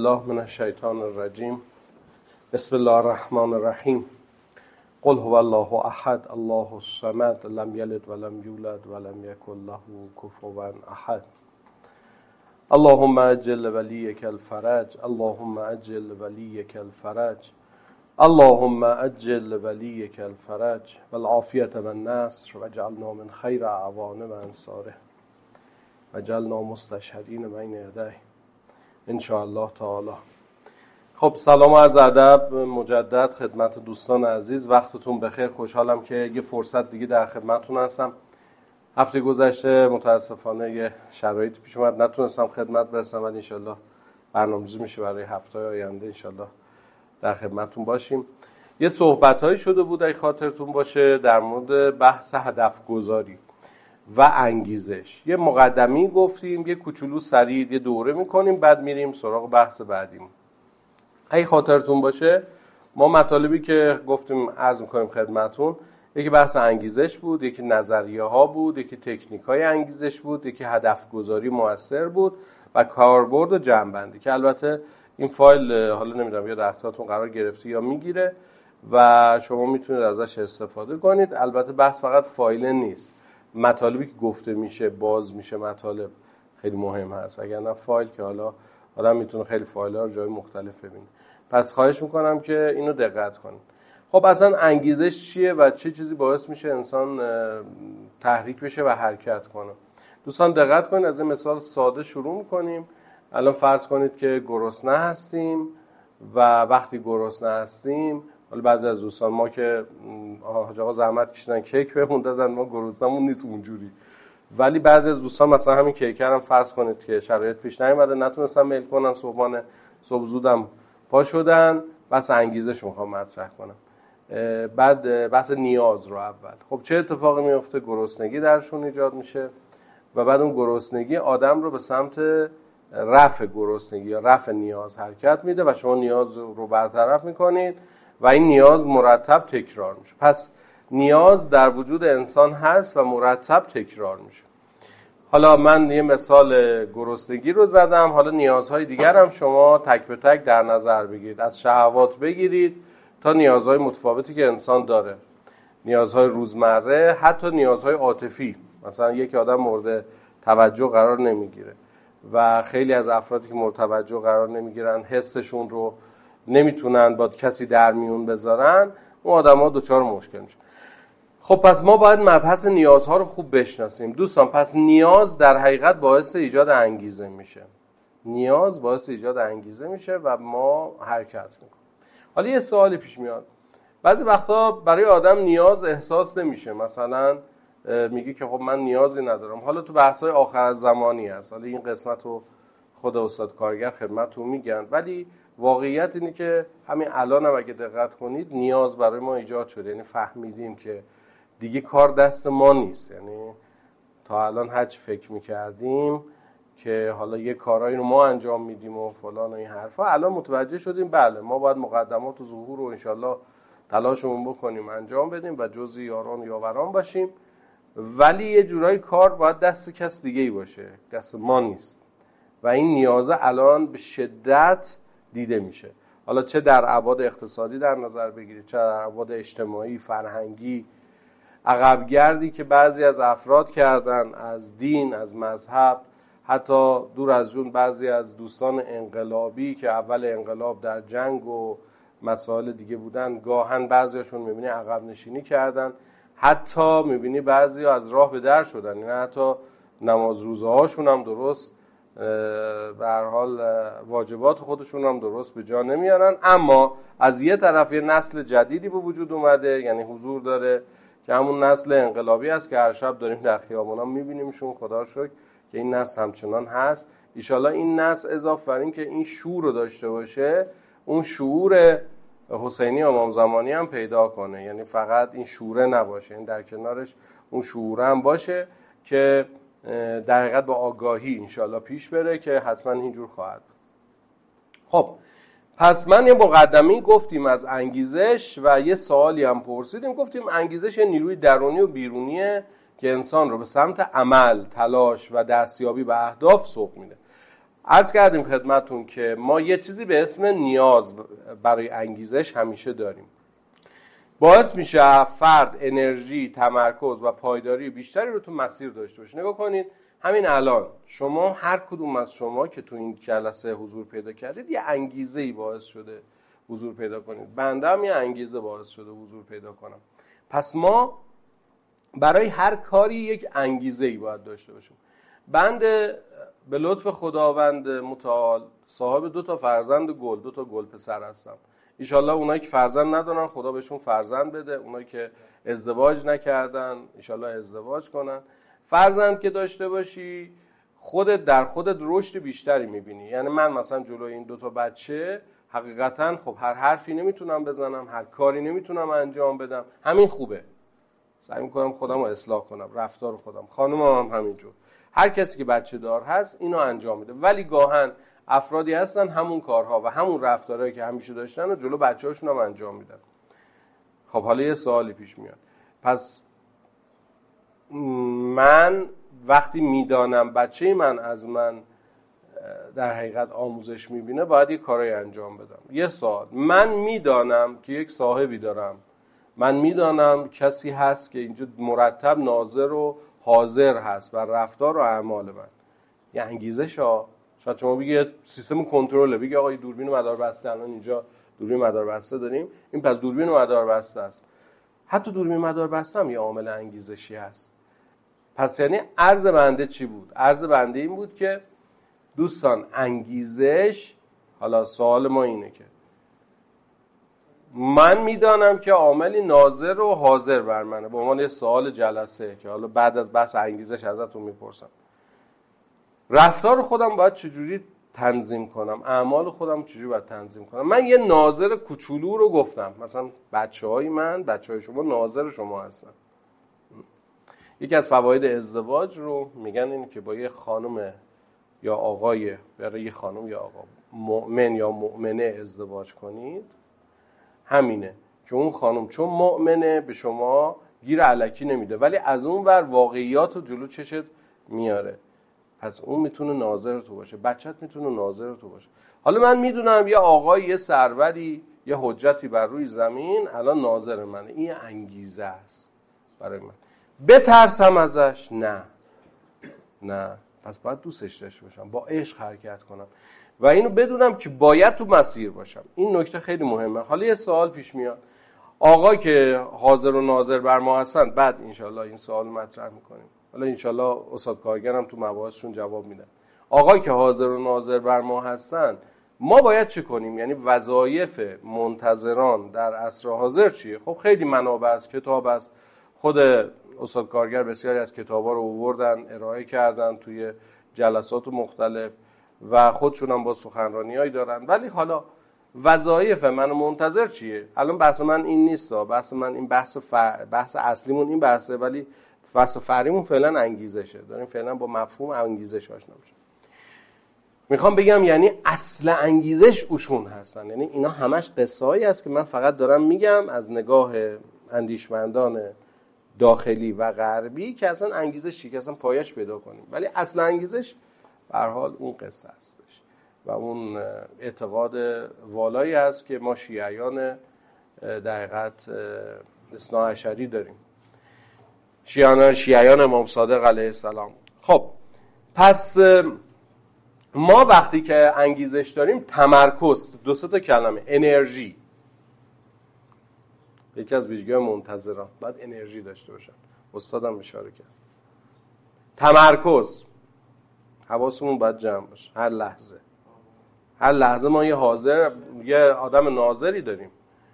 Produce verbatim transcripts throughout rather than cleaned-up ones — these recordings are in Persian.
بالله من الشیطان الرجیم. بسم الله الرحمن الرحیم. قل هو الله احد الله الصمد لم یلد ولم یولد ولم یکن له کفوا احد. اللهم اجل ولیک الفرج اللهم اجل ولیک الفرج اللهم اجل ولیک الفرج والعافیة والنصر واجعلنا من خیر اعوان و انصاره واجعلنا مستشهدین بین یدیه ان شاء الله تعالی. خب سلام و عرض ادب مجدد خدمت دوستان عزیز، وقتتون بخیر. خوشحالم که یه فرصت دیگه در خدمتتون هستم. هفته گذشته متاسفانه یه شرایطی پیش اومد نتونستم خدمت برسم، ولی انشالله برنامه‌ریزی میشه برای هفته آینده انشالله در خدمتتون باشیم. یه صحبت‌هایی شده بود اگه خاطرتون باشه در مورد بحث هدف گذاری و انگیزش. یه مقدمی گفتیم، یه کوچولو سریع یه دوره میکنیم، بعد میریم سراغ بحث بعدیم. اگه خاطرتون باشه ما مطالبی که گفتیم عرض میکنیم خدمتون، یکی بحث انگیزش بود، یکی نظریه ها بود، یکی تکنیک های انگیزش بود، یکی هدف گذاری مؤثر بود و کاربرد و جمع‌بندی که البته این فایل حالا نمیدونم یا در اختیارتون قرار گرفته یا میگیره و شما میتونید ازش استفاده کنید. البته بحث فقط فایل نیست، مطالبی که گفته میشه باز میشه مطالب خیلی مهم هست، وگرنه فایل که حالا آدم میتونه خیلی فایل ها رو جای مختلف ببینه. پس خواهش میکنم که اینو دقت کنید. خب اصلا انگیزش چیه و چه چیزی باعث میشه انسان تحریک بشه و حرکت کنه؟ دوستان دقت کنید، از این مثال ساده شروع میکنیم. الان فرض کنید که گرسنه هستیم و وقتی گرسنه هستیم، حالا بعضی از دوستان ما که حاج آقا زحمت کشیدن کیک بهمون دادن، ما گرسنمون نیست اونجوری، ولی بعضی از دوستان مثلا همین کیکر هم فرض کنید که شرایط پیش نیومده نتونستن میل کنن، صبحانه صبح زودم پا شدن، بس انگیزش میخوام مطرح کنم. بعد بحث نیاز رو اول، خب چه اتفاقی میفته؟ گرسنگی درشون ایجاد میشه و بعد اون گرسنگی آدم رو به سمت رفع گرسنگی یا رفع نیاز حرکت میده و شما نیاز رو برطرف میکنید و این نیاز مرتب تکرار میشه. پس نیاز در وجود انسان هست و مرتب تکرار میشه. حالا من یه مثال گرسنگی رو زدم، حالا نیازهای دیگر هم شما تک به تک در نظر بگیرید، از شهوات بگیرید تا نیازهای متفاوتی که انسان داره، نیازهای روزمره، حتی نیازهای عاطفی. مثلا یک آدم مورد توجه قرار نمیگیره و خیلی از افرادی که مورد توجه قرار نمیگیرن حسشون رو نمیتونن با کسی در میون بذارن، اون آدم‌ها دچار مشکل میشن. خب پس ما باید مبحث نیازها رو خوب بشناسیم دوستان. پس نیاز در حقیقت باعث ایجاد انگیزه میشه، نیاز باعث ایجاد انگیزه میشه و ما حرکت میکنیم. حالا یه سوالی پیش میاد، بعضی وقتا برای آدم نیاز احساس نمیشه، مثلا میگی که خب من نیازی ندارم. حالا تو بحث‌های آخر از زمانی هست، حالا این قسمت رو خود استاد کارگر خدمتتون میگن، ولی واقعیت اینه که همین الان هم اگه دقت کنید نیاز برای ما ایجاد شده، یعنی فهمیدیم که دیگه کار دست ما نیست. یعنی تا الان هرچی فکر میکردیم که حالا یه کارایی رو ما انجام میدیم و فلان و این حرفا، الان متوجه شدیم بله ما باید مقدمات و ظهور رو انشالله تلاشمون بکنیم انجام بدیم و جزء یاران و یاوران باشیم، ولی یه جورایی کار باید دست کس دیگه ای باشه، دست ما نیست و این نیازه الان به شدت دیده میشه. حالا چه در ابعاد اقتصادی در نظر بگیرید، چه در ابعاد اجتماعی، فرهنگی، عقبگردی که بعضی از افراد کردن از دین، از مذهب، حتی دور از جون بعضی از دوستان انقلابی که اول انقلاب در جنگ و مسائل دیگه بودن، گاهن بعضیاشون میبینی عقب نشینی کردن، حتی میبینی بعضی از راه به در شدن، یعنی حتی نماز روزه هاشون هم درست به هر حال واجبات خودشون هم درست به جا نمیارن. اما از یه طرف یه نسل جدیدی به وجود اومده، یعنی حضور داره که همون نسل انقلابی است که هر شب داریم در خیابونا میبینیمشون، خدا رو شکر که این نسل همچنان هست. ایشالا این نسل اضافه بر این که این شعور رو داشته باشه، اون شعور حسینی و امام زمانی هم پیدا کنه، یعنی فقط این شعوره نباشه، این در کنارش اون شعوره هم باشه که در حقیقت با آگاهی انشالله پیش بره که حتما اینجور خواهد. خب پس من یه مقدمه‌ای گفتیم از انگیزش و یه سوالی هم پرسیدیم، گفتیم انگیزش نیروی درونی و بیرونیه که انسان رو به سمت عمل، تلاش و دستیابی به اهداف سوق میده. عرض کردیم خدمتون که ما یه چیزی به اسم نیاز برای انگیزش همیشه داریم. باعث میشه فرد انرژی، تمرکز و پایداری بیشتری رو تو مسیر داشته باشه. نگاه کنید همین الان شما هر کدوم از شما که تو این جلسه حضور پیدا کردید یه انگیزه‌ای باعث شده حضور پیدا کنید. بنده هم یه انگیزه باعث شده حضور پیدا کنم. پس ما برای هر کاری یک انگیزه‌ای باید داشته باشیم. بنده به لطف خداوند متعال صاحب دو تا فرزند گل، دو تا گل پسر هستم. ایشالله اونایی که فرزند ندارن خدا بهشون فرزند بده، اونایی که ازدواج نکردن ایشالله ازدواج کنن. فرزند که داشته باشی خودت در خودت رشد بیشتری میبینی. یعنی من مثلا جلوی این دو تا بچه حقیقتا خب هر حرفی نمیتونم بزنم، هر کاری نمیتونم انجام بدم، همین خوبه. سعی میکنم خودم رو اصلاح کنم، رفتار خودم. خانم هم همینجور. هر کسی که بچه دار هست اینو انجام میده. ولی گاهن افرادی هستن همون کارها و همون رفتارهایی که همیشه داشتن و جلو بچه‌هاشون هم انجام میدن. خب حالا یه سوالی پیش میاد. پس من وقتی میدانم بچه من از من در حقیقت آموزش میبینه باید یه کارایی انجام بدم. یه سوال، من میدانم که یک صاحبی دارم، من میدانم کسی هست که اینجا مرتب ناظر و حاضر هست و رفتار و اعمال من، یه انگیزش ها. شاید شما بگید سیستم کنترله، بگید آقا دوربین و مدار بسته، الان اینجا دوربین مدار بسته داریم، این پس دوربین و مدار بسته است. حتی دوربین مدار بسته هم یه عامل انگیزشی هست. پس یعنی عرض بنده چی بود؟ عرض بنده این بود که دوستان انگیزش، حالا سوال ما اینه که من میدانم که عاملی ناظر و حاضر بر منه. به عنوان یه سوال جلسه که حالا بعد از بحث انگیزش ازتون میپرسم، رفتار خودم باید چجوری تنظیم کنم، اعمال خودم چجوری باید تنظیم کنم. من یه ناظر کوچولو رو گفتم، مثلا بچه‌های من، بچه‌های شما ناظر شما هستن. یکی از فواید ازدواج رو میگن این که با یه خانم یا آقای، برای یه خانم یا آقا مؤمن یا مؤمنه ازدواج کنید، همینه که اون خانم چون مؤمنه به شما گیر الکی نمیده، ولی از اون ور واقعیات رو جلو چشت میاره. پس اون میتونه ناظر تو باشه، بچت میتونه ناظر تو باشه. حالا من میدونم یه آقای، یه سروری، یه حجتی بر روی زمین الان ناظر منه، این انگیزه است برای من. بترسم ازش؟ نه نه. پس باید دوستش داشته باشم، با عشق حرکت کنم و اینو بدونم که باید تو مسیر باشم. این نکته خیلی مهمه. حالا یه سوال پیش میاد، آقا که حاضر و ناظر بر ما هستن، بعد انشالله این سوال مطرح میکنیم، حالا انشالله استاد کارگرم تو مباحثشون جواب میدن. آقا که حاضر و ناظر بر ما هستن، ما باید چه کنیم؟ یعنی وظایف منتظران در عصر حاضر چیه؟ خب خیلی منابع است، کتاب است. خود استاد کارگر بسیاری از کتابا رو آوردن ارائه کردن توی جلسات مختلف و خودشون هم با سخنرانیایی دارن. ولی حالا وظایف من منتظر چیه؟ الان بحث من این نیست، بحث من این بحث ف... بحث اصلیمون این بحثه، ولی بحث فرعیمون فعلا انگیزشه. داریم فعلا با مفهوم انگیزش آشنا بشیم. میخوام بگم یعنی اصل انگیزش اوشون هستن. یعنی اینا همش قصه‌ای است که من فقط دارم میگم از نگاه اندیشمندان داخلی و غربی که اصلا انگیزش چیه، که اصلا پایش پیدا کنیم. ولی اصل انگیزش به هر حال اون قصه هستش و اون اعتقاد والایی هست که ما شیعیان در حقیقت اثنا عشری داریم، شیعیان شیعیان امام صادق علیه السلام. خب پس ما وقتی که انگیزش داریم، تمرکز، دو سه تا کلمه، انرژی، یکی از ویژگی‌های منتظران باید انرژی داشته باشن. استادم اشاره کرد. تمرکز، حواسمون باید جمع باشه هر لحظه. هر لحظه ما یه حاضر، یه آدم ناظری داریم.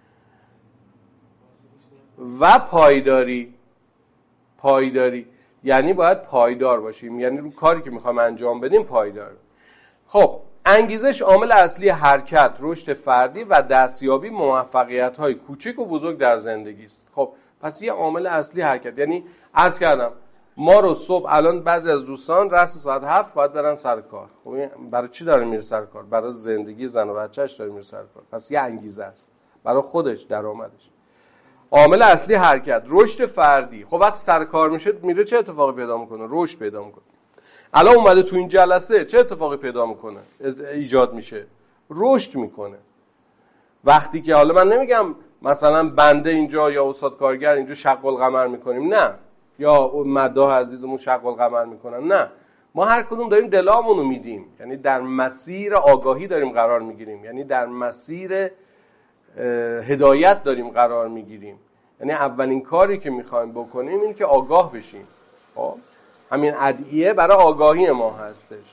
و پایداری، پایداری یعنی باید پایدار باشیم، یعنی رو کاری که میخوایم انجام بدیم پایدار. خب انگیزش عامل اصلی حرکت، رشد فردی و دستیابی موفقیت‌های کوچک و بزرگ در زندگی است. خب پس یه عامل اصلی حرکت، یعنی عرض کردم ما رو صبح، الان بعضی از دوستان رأس ساعت هفت باید برن سر کار. خب برای چی داره میره سر کار؟ برای زندگی زن و بچه‌اش داره میره سر کار. پس یه انگیزه است برای خودش، درآمدش. عامل اصلی حرکت، رشد فردی. خب وقتی سر کار میشه، میره چه اتفاقی پیدا میکنه؟ رشد پیدا میکنه. الان اومده تو این جلسه چه اتفاقی پیدا میکنه؟ ایجاد میشه، رشد میکنه. وقتی که حالا من نمیگم مثلا بنده اینجا یا استاد کارگر اینجا شق القمر میکنیم، نه، یا مداح عزیزمون شق القمر میکنن، نه، ما هر کدوم داریم دلامون رو میدیم، یعنی در مسیر آگاهی داریم قرار میگیریم، یعنی در مسیر هدایت داریم قرار میگیریم. یعنی اولین کاری که میخوایم بکنیم این که آگاه بشیم. خب همین ادعیه برای آگاهی ما هستش.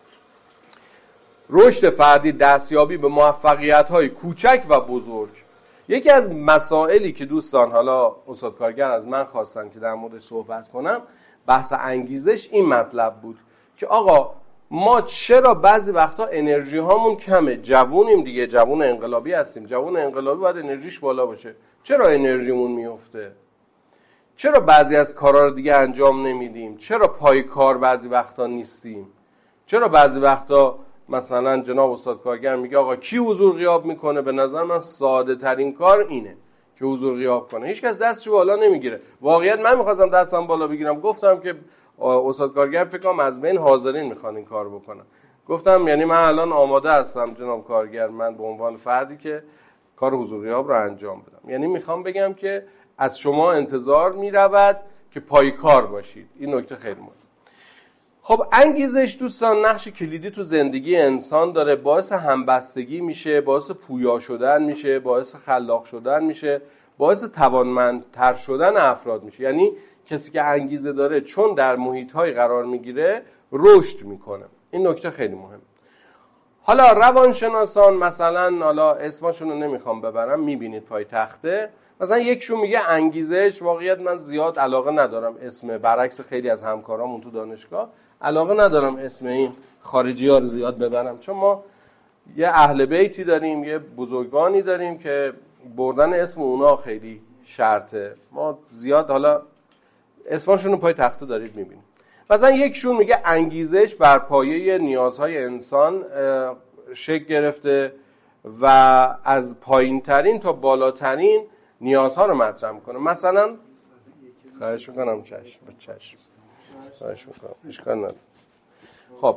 رشد فردی، دستیابی به موفقیت‌های کوچک و بزرگ. یکی از مسائلی که دوستان حالا استاد کارگر از من خواستن که در موردش صحبت کنم، بحث انگیزش این مطلب بود که آقا ما چرا بعضی وقتا انرژی هامون کمه؟ جوونیم دیگه، جوون انقلابی هستیم، جوون انقلابی باید انرژیش بالا باشه. چرا انرژیمون میفته؟ چرا بعضی از کارا رو دیگه انجام نمیدیم؟ چرا پای کار بعضی وقتا نیستیم؟ چرا بعضی وقتا مثلا جناب استاد کارگر میگه آقا کی حضور غیاب میکنه؟ به نظر من ساده ترین کار اینه که حضور غیاب کنه. هیچ کس دستش بالا نمیگیره. واقعیت من میخواستم دستم بالا بگیرم، گفتم که استاد کارگر فکر کنم از بین حاضرین میخوان این کار بکنن. گفتم یعنی من الان آماده هستم جناب کارگر، من به عنوان فردی که کار حضور غیاب رو انجام بدم. یعنی میخوام بگم که از شما انتظار میرود که پای کار باشید. این نکته خیلی مهمه. خب انگیزش دوستان نقش کلیدی تو زندگی انسان داره. باعث همبستگی میشه، باعث پویا شدن میشه، باعث خلاق شدن میشه، باعث توانمندتر شدن افراد میشه. یعنی کسی که انگیزه داره چون در محیط‌های قرار میگیره رشد میکنه. این نکته خیلی مهم. حالا روانشناسان مثلا، حالا اسمشون رو نمیخوام ببرم، میبینید پای تخته، مثلا یکشون میگه انگیزش، واقعیت من زیاد علاقه ندارم اسم، برعکس خیلی از همکارامون تو دانشگاه علاقه ندارم اسم این خارجی ها رو زیاد ببرم، چون ما یه اهل بیتی داریم، یه بزرگانی داریم که بردن اسم اونا خیلی شرطه. ما زیاد حالا اسمشون رو پای تخته دارید میبینید. مثلا یکشون میگه انگیزش بر پایه نیازهای انسان شکل گرفته و از پایین ترین تا بالاترین نیازها رو مطرح میکنه. مثلا خواهش میکنم، چشم چشم خواهش میکنم، اشکال نداره. خب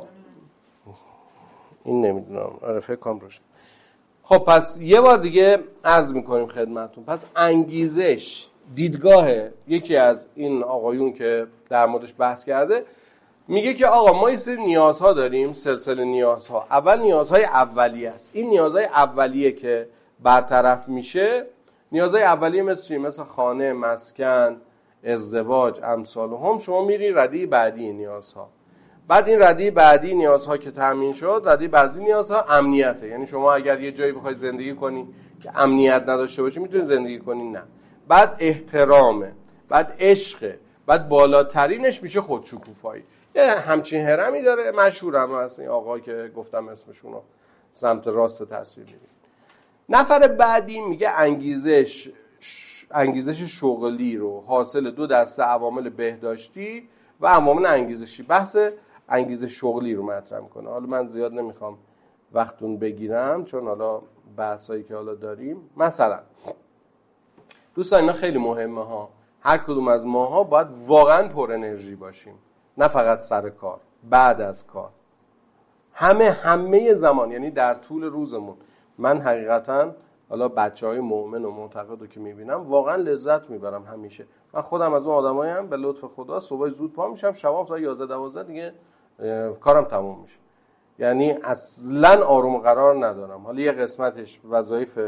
این نمیدونم، آره فکر کنم روش. خب پس یه بار دیگه عرض میکنیم خدمتتون. پس انگیزش دیدگاه یکی از این آقایون که در موردش بحث کرده میگه که آقا ما یه سری نیازها داریم، سلسله نیازها. اول نیازهای اولیه است. این نیازهای اولیه که برطرف میشه، نیازهای اولیه مثل چی؟ مثل خانه، مسکن، ازدواج، امثال هم. شما میری ردی بعدی نیازها. بعد این ردی بعدی نیازها که تامین شد، ردی بعدی نیازها امنیته. یعنی شما اگر یه جایی بخوای زندگی کنی که امنیت نداشته باشی میتونی زندگی کنی؟ نه. بعد احترامه، بعد عشقه، بعد بالاترینش میشه خودشکوفایی. یه همچین هرمی داره، مشهور هم هست این آقا که گفتم اسمشونو سمت راست تصویر می‌بینید. نفر بعدی میگه انگیزش انگیزش شغلی رو حاصل دو دسته عوامل بهداشتی و عوامل انگیزشی. بحث انگیزش شغلی رو مطرح میکنه. حالا من زیاد نمیخوام وقتون بگیرم چون حالا بحثایی که حالا داریم. مثلا دوستان اینا خیلی مهمه ها. هر کدوم از ماها باید واقعا پر انرژی باشیم، نه فقط سر کار، بعد از کار، همه همه زمان، یعنی در طول روزمون. من حقیقتا حالا بچهای مؤمن و معتقد رو که میبینم واقعا لذت میبرم همیشه. من خودم از اون آدمایم به لطف خدا صبح زود پا میشم، شب تا یازده دوازده دیگه کارم تموم میشه. یعنی اصلا آروم قرار ندارم. حالا یه قسمتش وظایف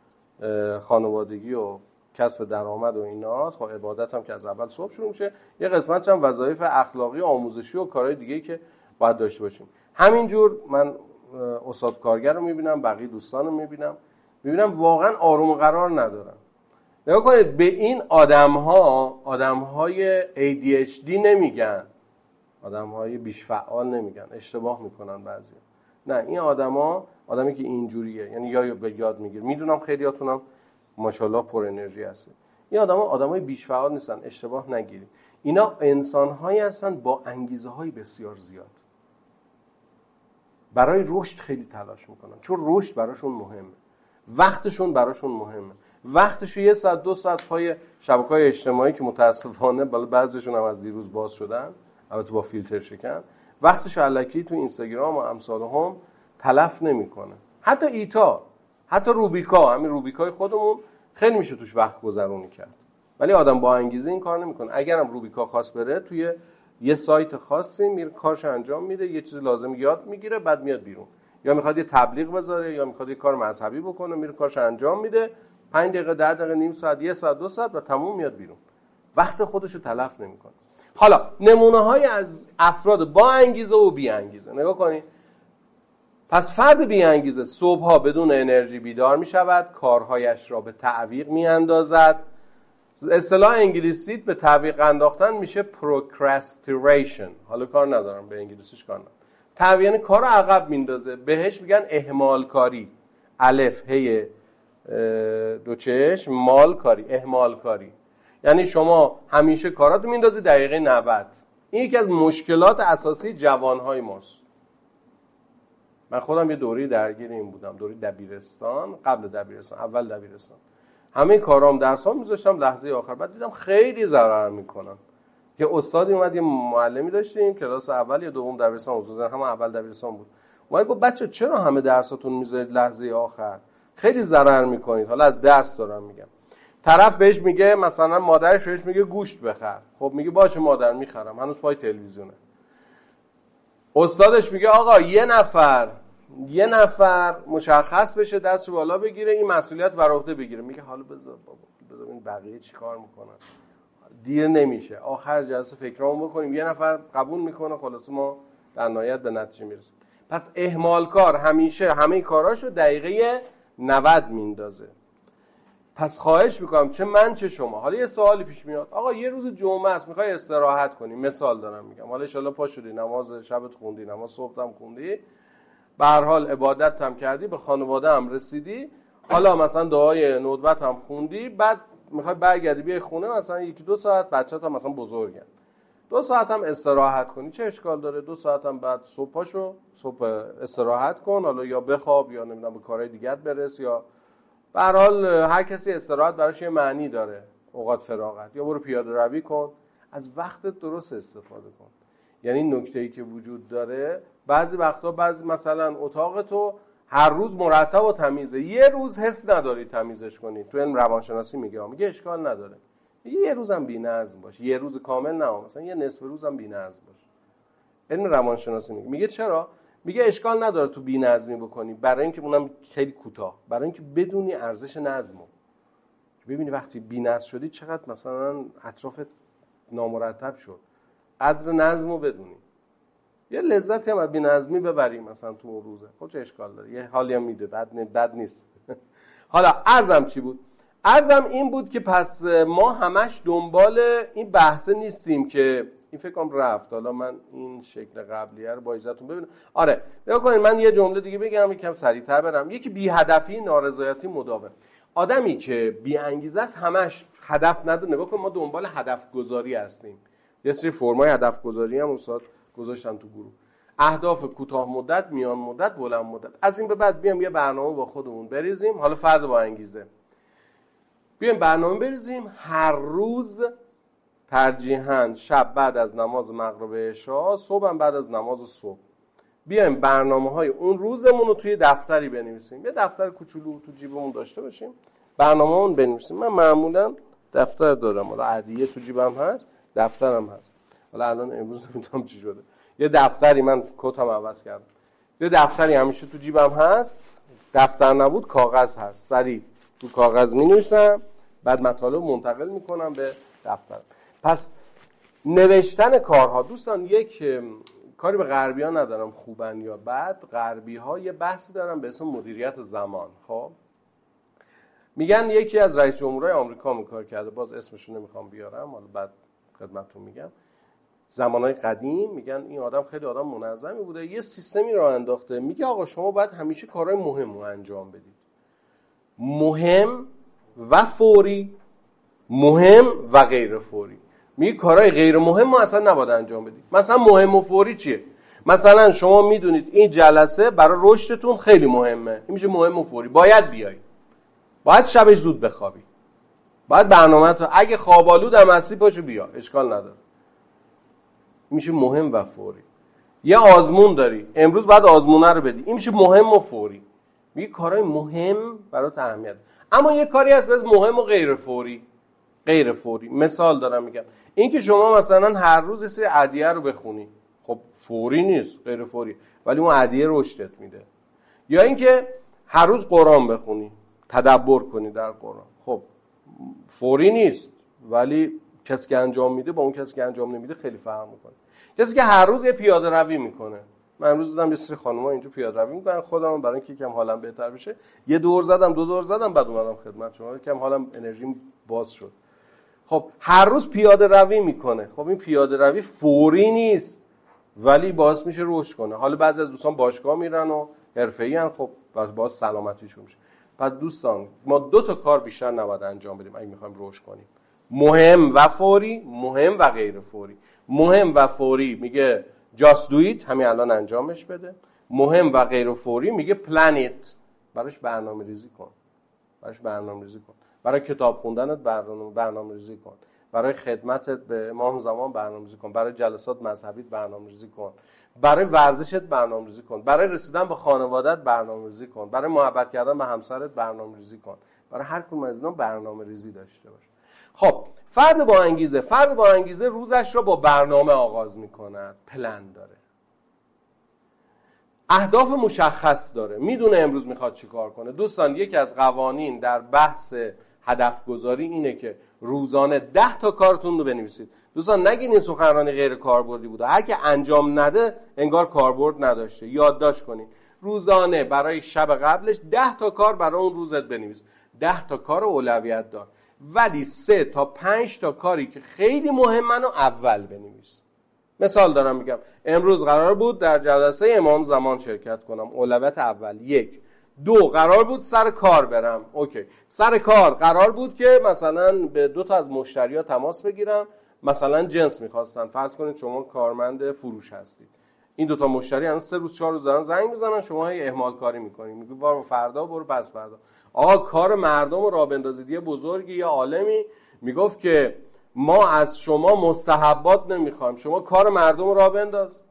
خانوادگی و کسب درآمد و ایناست، خب عبادت هم که از اول صبح شروع میشه. یه قسمتش هم وظایف اخلاقی و آموزشی و کارهای دیگه‌ای که باید داشته باشیم. همینجور من استاد کارگر رو میبینم، بقیه دوستان رو میبینم، میبینم واقعا آروم قرار ندارن. نگاه کنید به این آدم‌ها، آدم‌های ای دی اچ دی نمیگن، آدم‌های بیش فعال نمیگن، اشتباه میکنن بعضی. نه، این آدما، آدمی که اینجوریه، یعنی یا به یاد میگیر، میدونم خیلیاتونم ماشاءالله پر انرژی هستید. این آدما آدمای بیش فعال نیستن، اشتباه نگیرید. اینا انسان‌هایی هستن با انگیزه‌های بسیار زیاد. برای رشد خیلی تلاش میکنن، چون رشد براشون مهمه. وقتشون براشون مهمه. وقتشو یه ساعت دو ساعت پای شبکه‌های اجتماعی که متاسفانه بالا بعضیشون هم از دیروز باز شدن، البته با فیلتر شکن، وقتش الکی تو اینستاگرام و امثال هم تلف نمیکنه. حتی ایتا، حتی روبیکا، همین روبیکای خودمون خیلی میشه توش وقت گذرونی کرد، ولی آدم با انگیزه این کار نمیکنه. اگرم روبیکا خواست بره توی یه سایت خاصی میره کارش انجام میده، یه چیز لازم یاد میگیره، بعد میاد بیرون، یا میخواد یه تبلیغ بذاره یا میخواد یه کار مذهبی بکنه، میره کارش انجام میده، پنج دقیقه ده دقیقه نیم ساعت یه ساعت دو ساعت و تموم میاد بیرون، وقت خودشو تلف نمیکنه. حالا نمونه های از افراد با انگیزه و بی انگیزه نگاه کنید. پس فرد بی انگیزه صبحها بدون انرژی بیدار می شود، کارهایش را به تعویق می اندازد. اصطلاح انگلیسی به تعویق انداختن میشه procrastination. حالا کار ندارم به انگلیسیش کار ندارم. تعویق یعنی کار رو عقب میندازه، بهش میگن اهمال کاری. الف هی دو چشم مال کاری، اهمال کاری. یعنی شما همیشه کاراتو میندازی دقیقه نود. این یکی از مشکلات اساسی جوانهای ماست. من خودم یه دوره درگیر این بودم، دوره دبیرستان، قبل دبیرستان، اول دبیرستان. همه کارام درسام میذاشتم لحظه آخر، بعد دیدم خیلی ضرر میکنن. یه استادی اومد، یه معلمی داشتیم کلاس اول یا دوم دبیرستان، حدودا هم اول دبیرستان بود. اومد گفت بچه چرا همه درساتون میذارید لحظه آخر؟ خیلی ضرر میکنید. حالا از درس دارم میگم. طرف بهش میگه مثلا مادرش بهش میگه گوشت بخر. خب میگه باشه مادر میخرم، هنوز پای تلویزیونه. استادش میگه آقا یه نفر یه نفر مشخص بشه دستش بالا بگیره این مسئولیت بر عهده بگیره. میگه حالا بذار بابا بذار این بقیه چیکار میکنن، دیر نمیشه، آخر جلسه فکرامو بکنیم. یه نفر قبول میکنه، خلاص ما در نهایت به نتیجه میرسیم. پس اهمال کار همیشه همه کاراشو دقیقه نود میندازه. پس خواهش میکنم چه من چه شما، حالا یه سوالی پیش میاد، آقا یه روز جمعه است میخوای استراحت کنی، مثال دارم میگم، حالا ان شاءالله پا شدی نماز شبت خوندی، نماز صبحت هم خوندی، به هر حال عبادت هم کردی، به خانواده هم رسیدی، حالا مثلا دعای ندبت هم خوندی، بعد میخوای برگردی بیای خونه، مثلا یکی دو ساعت بچه‌ت هم مثلا بزرگن، دو ساعت هم استراحت کنی، چه اشکال داره؟ دو ساعت هم بعد صبح پاشو، صبح استراحت کن، حالا یا بخواب یا نمیدونم به کارهای دیگه برس، یا به هر حال هر کسی استراحت براش یه معنی داره، اوقات فراغت، یا برو پیاده روی کن، از وقتت درست استفاده کن. یعنی نکته‌ای که وجود داره بعضی وقتا، بعضی مثلا اتاق تو هر روز مرتب و تمیزه، یه روز حس نداری تمیزش کنی، تو این روانشناسی میگه میگه اشکال نداره، یه روزم بی‌نظم باشه، یه روز کامل نه، مثلا یه نصف روزم بی‌نظم باشه. علم روانشناسی میگه میگه چرا؟ میگه اشکال نداره تو بی‌نظمی بکنی، برای اینکه اونم خیلی کوتاه، برای اینکه بدونی ارزش نظمو. ببینی وقتی بی‌نظم شدی چقدر مثلا اطرافت نامرتب شد، قدر نظمو بدونی، یه لذتی هم از بی‌نظمی ببری مثلا تو اون روزه، خب چه اشکال داره، یه حالی هم میده، بد بد نیست. حالا عرضم چی بود؟ عرضم این بود که پس ما همش دنبال این بحثه نیستیم که این فکر کنم رفت، حالا من این شکل قبلیه رو با اجازهتون ببینم. آره نگاه کنید، من یه جمله دیگه بگم یکم سریعتر برم. یکی بی هدفی، نارضایتی مداوم. آدمی که بی انگیزه است، همش هدف نداره. نگاه کن ما دنبال هدف گذاری هستیم، یه سری فرمای هدف گذاری هم استاد گذاشتن تو گروه، اهداف کوتاه مدت، میان مدت، بلند مدت. از این به بعد بیام یه برنامه با خودمون بریزیم، حالا فرد با انگیزه بیام برنامه بریزیم، هر روز ترجیحاً شب بعد از نماز مغرب عشا، صبح بعد از نماز صبح بیایم برنامه‌های اون روزمون رو توی دفتری بنویسیم. یه دفتر کوچولو تو جیبمون داشته باشیم، برنامه‌مون بنویسیم. من معمولاً دفتر دارم، حالا عادیه تو جیبم هست، دفترم هست. حالا الان امروز نمیدونم چی شده، یه دفتری من کتم عوض کردم، یه دفتری همیشه تو جیبم هست، دفتر نبود کاغذ هست، سریع تو کاغذ می‌نویسم، بعد مطالب منتقل می‌کنم به دفتر. پس نوشتن کارها، دوستان یک کاری به غربی ها ندارم خوبن یا بد، غربی ها یه بحثی دارن به اسم مدیریت زمان. خب میگن یکی از رئیس جمهورهای آمریکا می کار کرده، باز اسمشو نمیخوام بیارم، حالا بعد خدمتتون میگم، زمانهای قدیم میگن این آدم خیلی آدم منظمی بوده، یه سیستمی راه انداخته، میگه آقا شما باید همیشه کارهای مهم رو انجام بدید، مهم و فوری، مهم و غیر فوری. میگه کارهای غیر مهم ما اصلا نباید انجام بدید. مثلا مهم و فوری چیه؟ مثلا شما میدونید این جلسه برای رشدتون خیلی مهمه، این میشه مهم و فوری، باید بیای، باید شبش زود بخوابی، باید برنامه تو اگه خوابالود هم هستی پاشو بیا، اشکال نداره، میشه مهم و فوری. یه آزمون داری، امروز بعد آزمونه رو بدی، این میشه مهم و فوری. میگه کارهای مهم برات اهمیت. اما یه کاری هست بس مهم و غیر فوری. غیر فوری مثال دارم میگم، این که شما مثلا هر روز یه سری ادعیه رو بخونی، خب فوری نیست، غیر فوری، ولی اون ادعیه رشدت میده. یا اینکه هر روز قرآن بخونی، تدبر کنی در قرآن، خب فوری نیست، ولی کسی که انجام میده با اون کسی که انجام نمیده خیلی فرق میکنه. کسی که هر روز یه پیاده روی میکنه، من امروز دیدم یه سری خانم‌ها اینجا پیاده روی میکنن، خودم برای اینکه یکم حالم بهتر بشه یه دور زدم، دو دور زدم، بعد اومدم خدمت شما، یکم حالم انرژیم باز شد. خب هر روز پیاده روی میکنه، خب این پیاده روی فوری نیست ولی باعث میشه رشد کنه. حالا بعضی از دوستان باشگاه میرن و حرفه‌ای ان، خب باعث سلامتیشون میشه. پس دوستان ما دو تا کار بیشتر نباید انجام بدیم اگه میخوایم رشد کنیم، مهم و فوری، مهم و غیر فوری. مهم و فوری میگه just do it، همین الان انجامش بده. مهم و غیر فوری میگه plan it، براش برنامه ریزی کن، براش برنامه ریزی کن. برای کتاب خوندنت برنامه برنامه ریزی کن، برای خدمتت به امام زمان برنامه ریزی کن، برای جلسات مذهبیت برنامه ریزی کن، برای ورزشت برنامه ریزی کن، برای رسیدن به خانواده‌ات برنامه ریزی کن، برای محبت کردن به همسرت برنامه ریزی کن. برای هر کدوم از اینا برنامه ریزی داشته باش. خب فرد با انگیزه، فرد با انگیزه روزش را با برنامه آغاز می‌کند، پلن داره، اهداف مشخص داره، میدونه امروز میخواد چی کار کنه. دوستان یکی از قوانین در بحث هدف گذاری اینه که روزانه ده تا کارتون رو بنویسید. دوستان نگین این سخنرانی غیر کاربردی بوده، هر که انجام نده انگار کاربرد نداشته. یادداشت کنید روزانه برای شب قبلش ده تا کار برای اون روزت بنویس، ده تا کار اولویت دار، ولی سه تا پنج تا کاری که خیلی مهمن رو اول بنویس. مثال دارم میگم، امروز قرار بود در جلسه امام زمان شرکت کنم، اولویت اول یک. دو، قرار بود سر کار برم، اوکی. سر کار قرار بود که مثلا به دو تا از مشتری‌ها تماس بگیرم، مثلا جنس میخواستن، فرض کنید شما کارمند فروش هستید، این دو تا مشتری الان سه روز چهار روز دارن زنگ میزنن، شما هی اهمال کاری میکنید، میگی برو فردا، برو پس فردا. آقا کار مردم رو راه بندازید. یه بزرگی یا عالمی میگفت که ما از شما مستحبات نمیخوایم، شما کار مردم رو راه بنداز،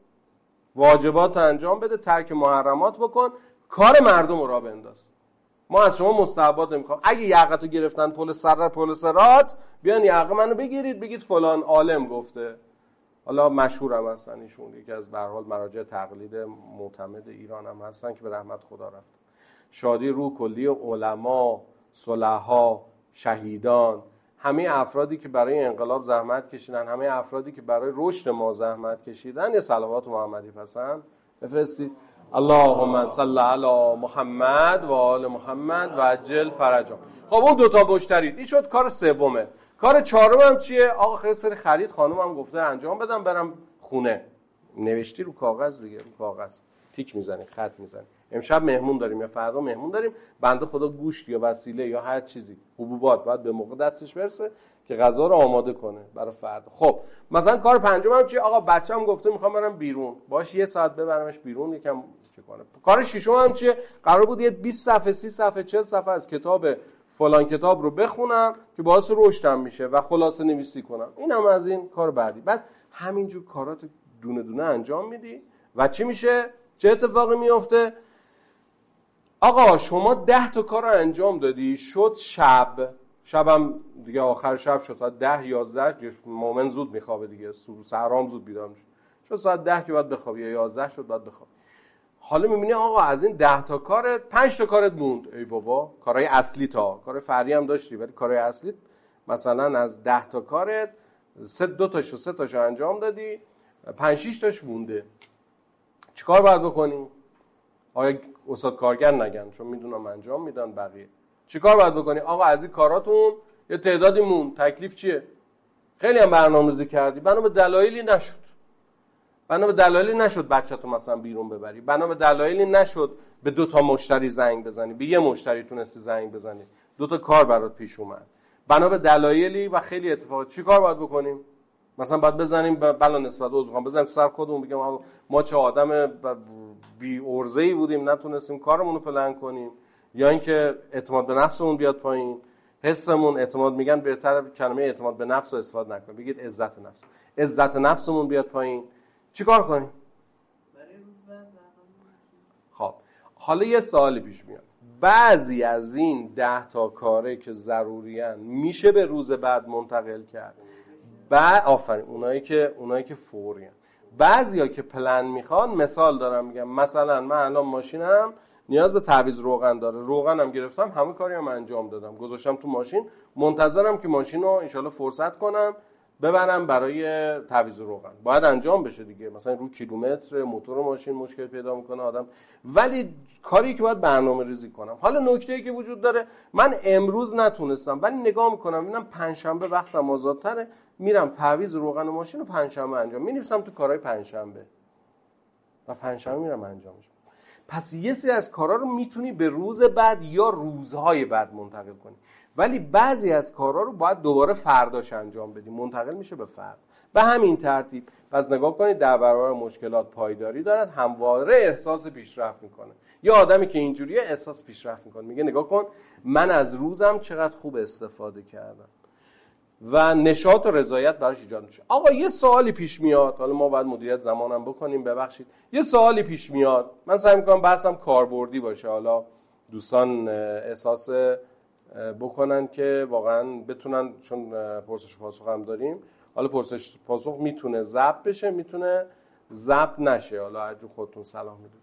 واجبات انجام بده، ترک محرمات بکن، کار مردم رو راه بنداز. ما از شما مستحبات نمیخوایم. اگه یقتو گرفتن پل سر پل سرات، بیان یقه منو بگیرید، بگید فلان عالم گفته. حالا مشهورم هستن ایشون، یکی از به هر حال مراجع تقلید معتمد ایران هم هستن که به رحمت خدا رفت. شادی روح کلی علما، صلحا، شهیدان، همه افرادی که برای انقلاب زحمت کشیدن، همه افرادی که برای رشد ما زحمت کشیدن، یه صلوات محمدی پسند بفرستید. اللهم صل علی محمد و آل محمد و عجل فرجهم. خب اون دوتا مشتری، این شد کار سومه. کار چهارم هم چیه؟ آقا خیلی سری خرید خانومم گفته انجام بدم، برم خونه. نوشتی رو کاغذ دیگه، رو کاغذ تیک میزنی، خط میزنی. امشب مهمون داریم یا فردا مهمون داریم، بنده خدا گوشت یا وسیله یا هر چیزی، حبوبات باید به موقع دستش برسه که غذا رو آماده کنه برای فردا. خب مثلا کار پنجم هم چیه؟ آقا بچه‌م گفته میخوام برم بیرون، باش یه ساعت ببرمش بیرون، یکم چه کنه. کار ششم هم چیه؟ قرار بود یه بیست صفحه، سی صفحه، چهل صفحه از کتاب فلان کتاب رو بخونم که باعث رشدم میشه و خلاصه نویسی کنم. این هم از این کار بعدی. بعد همینجور کارات دونه دونه انجام میدی و چی میشه؟ چه اتفاقی میفته؟ آقا شما ده تا کار رو انجام دادی، شد شب، شبم دیگه آخر شب شد ساعت ده یازده، مومن زود میخوابه دیگه، سحرام زود بیدار میشه، شد ساعت ده که باید بخوابی یا یازده شد باید بخوابی. حالا میبینی آقا از این ده تا کارت پنج تا کارت موند. ای بابا، کارهای اصلی تا کار فرعی هم داشتی ولی کارهای اصلی مثلا از ده تا کارت سه دو تاشو سه تاشو انجام دادی، پنج شش تاش مونده. چیکار باید بکنی؟ آقا استاد کارگر نگن چون میدونم انجام میدن بقیه. چیکار باید بکنی؟ آقا از این کاراتون یه تعدادی مون، تکلیف چیه؟ خیلی هم برنامه‌ریزی کردی، بنا به دلایلی نشد. بنا به دلایلی نشد بچه‌تو مثلا بیرون ببری. بنا به دلایلی نشد به دو تا مشتری زنگ بزنی، به یه مشتری تونستی زنگ بزنی، دو تا کار برات پیش اومد. بنا به دلایلی و خیلی اتفاقات. چیکار باید بکنیم؟ مثلا باید بزنیم بلا نسبت عذر می‌خوام بزنیم سر خودمون بگیم ما چه آدم بی ارزه‌ای بودیم نتونستیم کارمون رو پلن کنیم، یا اینکه اعتماد به نفسمون بیاد پایین، حسمون، اعتماد میگن بهتره کلمه اعتماد به نفس رو استفاده نکنید، بگید عزت نفس، عزت نفسمون بیاد پایین. چیکار کنیم؟ حالا یه سوالی پیش میاد، بعضی از این ده تا کاره که ضروریان میشه به روز بعد منتقل کرد؟ بعد آفرین، اونایی که اونایی که فوریان. بعضیا که پلن میخوان، مثال دارم میگم، مثلا من الان ماشینم نیاز به تعویض روغن داره، روغنم گرفتم، همه کاریام انجام دادم، گذاشتم تو ماشین، منتظرم که ماشین رو انشالله فرصت کنم ببرم برای تعویض روغن. باید انجام بشه دیگه، مثلا رو کیلومتر موتور ماشین مشکل پیدا میکنه آدم، ولی کاری که باید برنامه ریزی کنم. حالا نکته‌ای که وجود داره، من امروز نتونستم، ولی نگاه میکنم ببینم پنجشنبه وقتم آزادتره، میرم تعویض روغن ماشین رو پنجشنبه انجام می‌نویسم تو کارهای پنجشنبه و پنجشنبه میرم انجامش. پس یه سری از کارا رو میتونی به روز بعد یا روزهای بعد منتقل کنی، ولی بعضی از کارا رو باید دوباره فرداش انجام بدی، منتقل میشه به فرد. به همین ترتیب پس نگاه کنید، در برابر مشکلات پایداری دارد، همواره احساس پیشرفت میکنه. یا آدمی که اینجوریه احساس پیشرفت میکنه، میگه نگاه کن من از روزم چقدر خوب استفاده کردم و نشاط و رضایت براش ایجاد میشه. آقا یه سوالی پیش میاد، حالا ما باید مدیریت زمانم بکنیم، ببخشید یه سوالی پیش میاد، من سعی میکنم بحثم کاربردی باشه، حالا دوستان احساس بکنن که واقعا بتونن، چون پرسش و پاسخ هم داریم، حالا پرسش پاسخ میتونه ضبط بشه، میتونه ضبط نشه، حالا هر جور خودتون صلاح میدونید.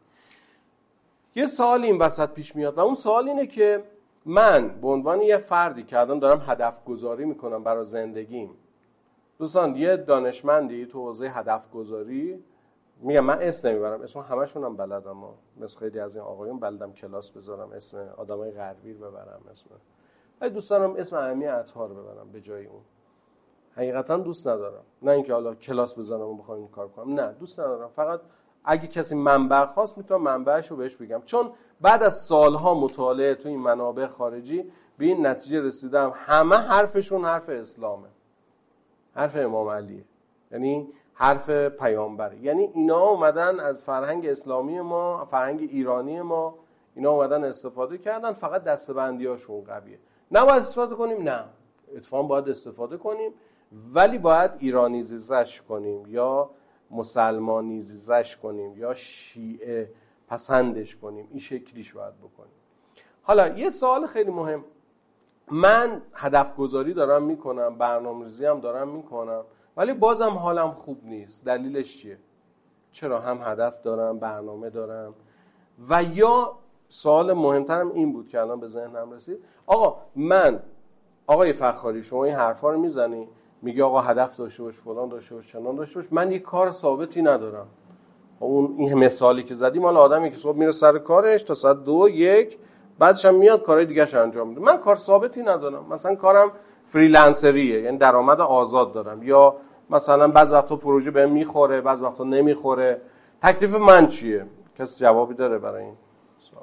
یه سوال این وسط پیش میاد و اون سوال اینه که من به عنوان یه فردی که الان دارم هدف گذاری میکنم برای زندگیم، دوستان یه دانشمندی تو حوزه هدف گذاری، میگم من اسم نمیبرم، اسم همشون هم بلدم، مثل خیلی از این آقایون بلدم کلاس بذارم، اسم آدمای غربی ببرم، اسم ولی دوست دارم اسم امی عطار ببرم به جای اون. حقیقتا دوست ندارم، نه اینکه حالا کلاس بذارم و بخوام این کار کنم، نه دوست ندارم، فقط اگه کسی منبع خواست میتونم منبعشو بهش بگم، چون بعد از سالها مطالعه تو این منابع خارجی به این نتیجه رسیدم همه حرفشون حرف اسلامه، حرف امام علیه، یعنی حرف پیامبره. یعنی اینا اومدن از فرهنگ اسلامی ما، فرهنگ ایرانی ما، اینا اومدن استفاده کردن، فقط دسته‌بندی‌هاشون قویه. نباید استفاده کنیم؟ نه، اتفاقا باید استفاده کنیم، ولی باید ایرانیزش کنیم یا مسلمانیزش کنیم یا شیعه پسندش کنیم، این شکلیش باید بکنیم. حالا یه سوال خیلی مهم، من هدف گذاری دارم میکنم، برنامه‌ریزی هم دارم میکنم، ولی بازم حالم خوب نیست. دلیلش چیه؟ چرا؟ هم هدف دارم، برنامه دارم، و یا سوال مهمترم این بود که الان به ذهنم رسید، آقا من آقای فخاری شما این حرفا رو میزنی، میگی آقا هدف داشته باش، فلان داشته باش، چنان داشته باش، من یک کار ثابتی ندارم. اون این مثالی که زدیم، مال آدمی که صبح میره سر کارش تا ساعت دو یک، بعدش هم میاد کارهای دیگه‌اش انجام میده. من کار ثابتی ندارم، مثلا کارم فریلنسریه، یعنی درآمد آزاد دارم، یا مثلا بعض وقتا پروژه بهم میخوره، بعض وقتا نمیخوره. تکلیف من چیه؟ کسی جوابی داره برای این سوال؟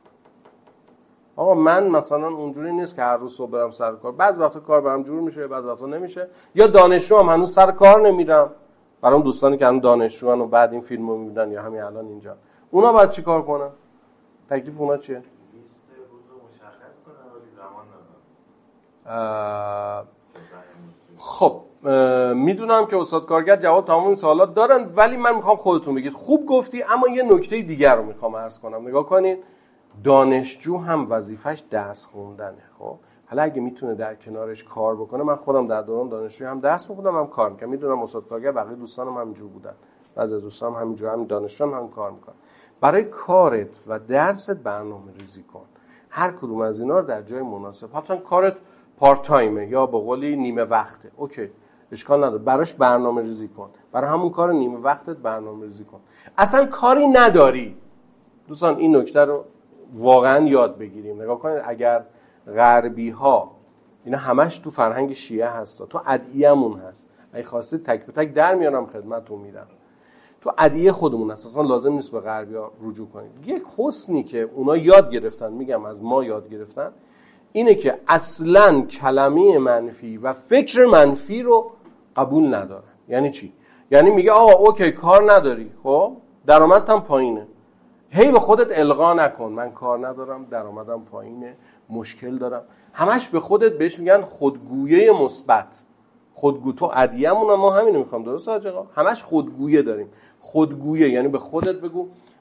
آقا من مثلا اونجوری نیست که هر روز صبح برم سر کار، بعض وقتا کار برام جور میشه، بعض وقتا نمیشه، یا دانشجو هم هنوز سر کار نمیرم. برام دوستانی که هنوز دانشجو ان و بعد این فیلمو میبینن یا همین الان اینجا، اونا باید چیکار کنن؟ تکلیف اونا چیه؟ لیست روزو مشخص کنن ولی زمان ندارن. خب میدونم که استاد کارگر جواب تمام این سوالات دارن، ولی من میخوام خودتون بگید. خوب گفتی، اما یه نکته دیگر رو میخوام عرض کنم. نگاه کنید، دانشجو هم وظیفش درس خوندنه. خب حالا اگه میتونه در کنارش کار بکنه، من خودم در دوران دانشجویی هم درس میخوندم هم کار میکردم، میدونم استاد کارگر بقیه دوستانم همینجور بودن، بعضی از دوستانم همینجور، همین دانشجو هم, هم کار میکنن. برای کارت و درست برنامه‌ریزی کن، هر کدوم از اینا رو در جای مناسب. حتما کارت پارت تایمه یا به قولی نیمه وقته، اوکی، اشکال نداره، براش برنامه‌ریزی کن، برای همون کار نیمه وقتت برنامه‌ریزی کن. اصلا کاری نداری، دوستان این نکته رو واقعا یاد بگیریم. نگاه کنید، اگر غربی ها، اینا همش تو فرهنگ شیعه هست، تو ادعیه‌مون هست، اگه خواستید تک به تک در میارم خدمتتون میدم، تو ادعیه خودمون هست، اصلا لازم نیست به غربی‌ها رجوع کنید. یک حسنی که اونا یاد گرفتن، میگم از ما یاد گرفتن، اینه که اصلاً کلمه منفی و فکر منفی رو قبول ندارن. یعنی چی؟ یعنی میگه آقا اوکی کار نداری، خب درآمدت هم پایینه، هی به خودت القا نکن من کار ندارم، درآمدم پایینه، مشکل دارم. همش به خودت بهش میگن خودگویه مثبت. خودگو تو ادیه‌مون ما همینو میخوام، درست آقا؟ همش خودگویه داریم. خودگویه یعنی به خودت بگو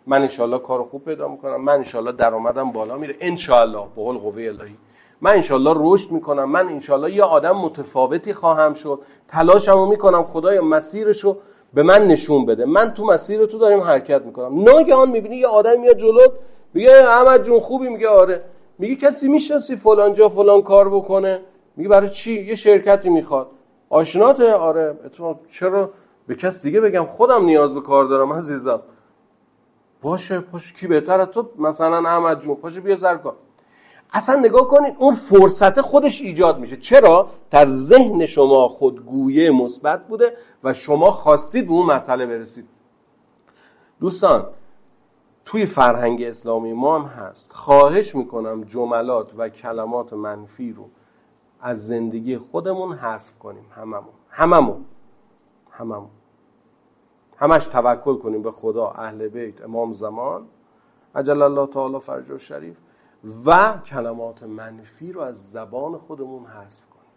من انشالله کار خوب پیدا میکنم، من انشالله درآمدم بالا میره، انشالله به قول قوه الهی من انشالله رشد میکنم، من انشالله یه آدم متفاوتی خواهم شد، تلاشمو میکنم خدایا مسیرشو به من نشون بده، من تو مسیر تو داریم حرکت میکنم. ناگهان میبینی یه آدم میاد جلوت میگه احمد جون خوبی؟ میگه آره. میگه کسی میشناسی فلان جا فلان کار بکنه؟ میگه برای چی؟ یه شرکتی میخواد. آشناته؟ آره. چرا به کس دیگه بگم؟ خودم نیاز به کار دارم عزیزم. باشه پاش کی بهتر از تو؟ مثلا احمد جون پاش بیا زر کن. اصلا نگاه کنید اون فرصت خودش ایجاد میشه. چرا؟ در ذهن شما خودگویی مثبت بوده و شما خواستید به اون مسئله برسید. دوستان توی فرهنگ اسلامی ما هم هست. خواهش میکنم جملات و کلمات منفی رو از زندگی خودمون حذف کنیم. هممون هممون هممون همش توکل کنیم به خدا، اهل بیت، امام زمان عجل الله تعالی فرجه شریف، و کلمات منفی رو از زبان خودمون حذف کنیم.